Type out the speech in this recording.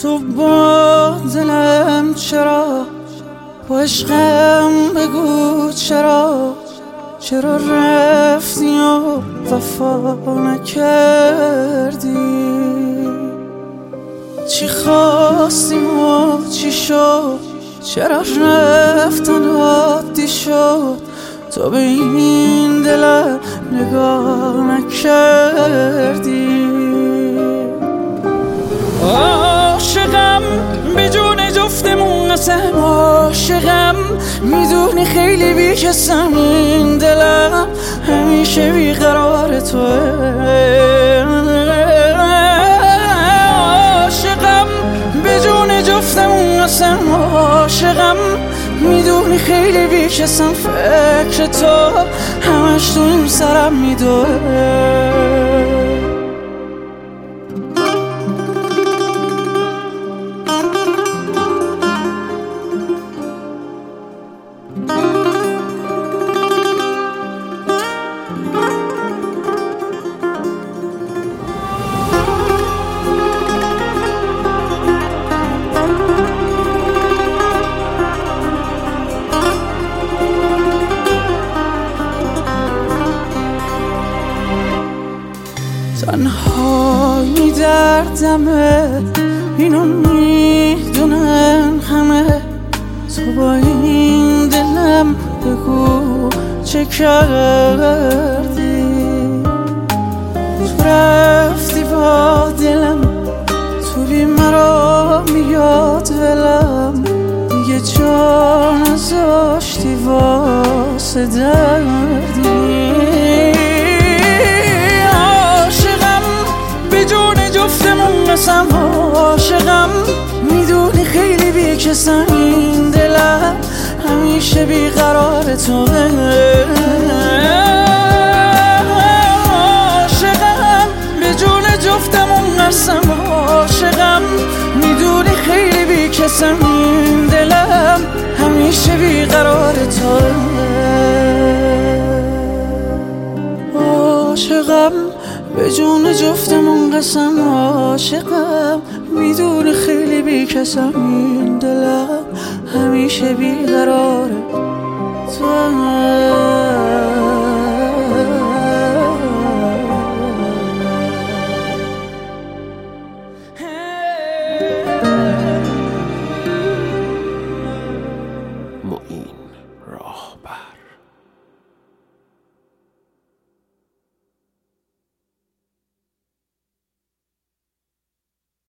تو با دلم چرا، با عشقم بگو چرا رفتی و وفا نکردی؟ چی خواستیم و چی شد؟ چرا رفتن عادی شد؟ تو به این دلم نگاه نکردی؟ عاشقم به جون جفتمون قسم، عاشقم میدونی خیلی بیکسم، این دلم همیشه بیقرار توه. عاشقم به جون جفتمون قسم، عاشقم میدونی خیلی بیکسم، فکر تو همش تو این سرم میدوه. تنهایی دردمه، اینو میدونن همه، تو با این دلم بگو چه کردی؟ تو رفتی با دلم، تو بی مرا میاد ولم، دیگه جا نذاشتی واسه دردی. قسم عاشقم میدونی خیلی بیکسم، این دلم همیشه بیقرار توه. عاشقم به جون جفتمون قسم، عاشقم میدونی خیلی بیکسم، این دلم همیشه بیقرار توه. عاشقم به جون جفتمون قسم، عاشقم میدونی خیلی بیکسم، این دلم همیشه بیقراره تو.